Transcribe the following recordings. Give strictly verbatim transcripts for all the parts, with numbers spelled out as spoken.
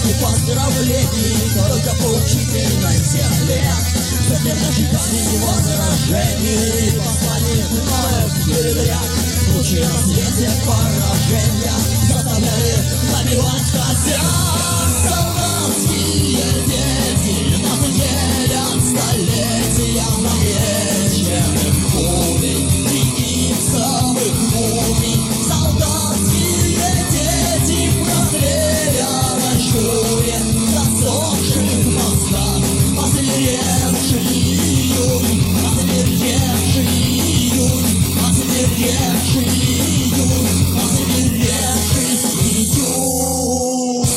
И поздравлений только поучительной всех лет. Затем ожидали возражений, послали вновь передряг. Лучи на свете поражения заставляли набивать костяк. Солдатские дети нас делят столетия на вечерных пулей и гипсовых мумий. Солдатские дети в простреленной шкуре, засохших мозгах, озверевший июнь, озверевший июнь, озверевший июнь, озверевший июнь.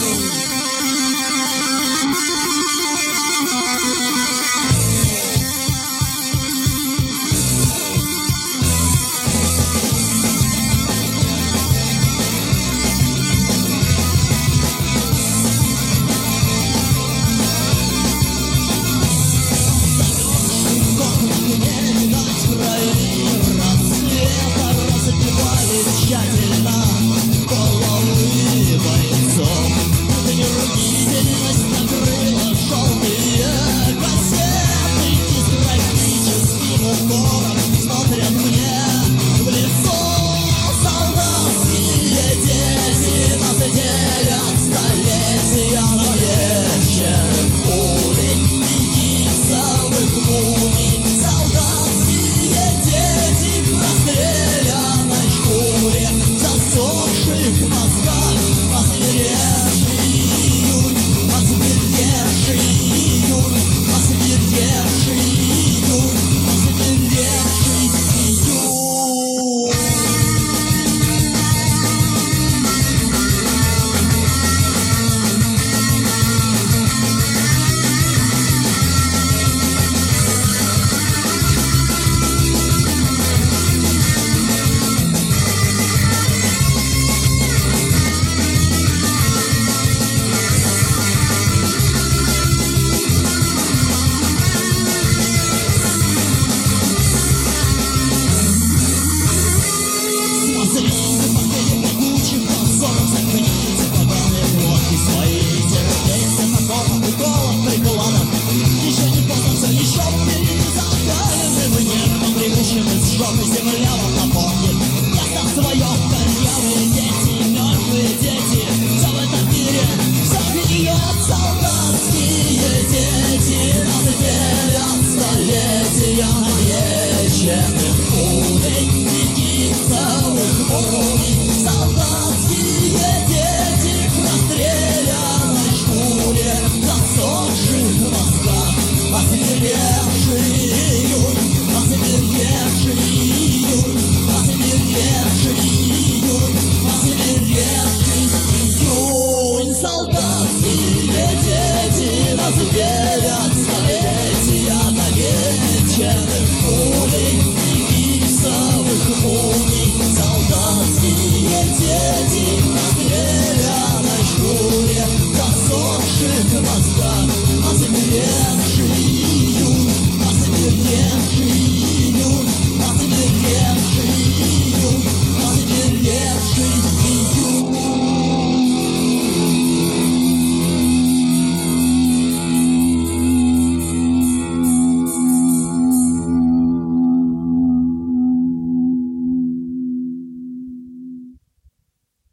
Тщательно головы бойцов, нераудительность накрыла желтые кассеты. И с трагическим укором смотрят мне в лицо. Солдатские дети нас делят столетия на вечерных пулей и гипсовых мумий. Солдатские дети в расстрелянной шкуре, засохших в мозгах, озверевший июнь, озверевший июнь, озверевший июнь, озверевший июнь. Земля вам напомнит место свое, корневые дети, мертвые дети. Все в этом мире, все гниет. Солдатские дети нас делят столетия на вечерных пулей и гипсовых мумий. Солдатские дети в расстрелянной шкуре, засохших в мозгах, озверевший июнь, озверевший июнь, озверевший июнь, озверевший июнь. Солдатские дети нас делят столетия на вечерных пулей и гипсовых мумий. Солдатские дети в расстрелянной шкуре, засохших в мозгах, озверевший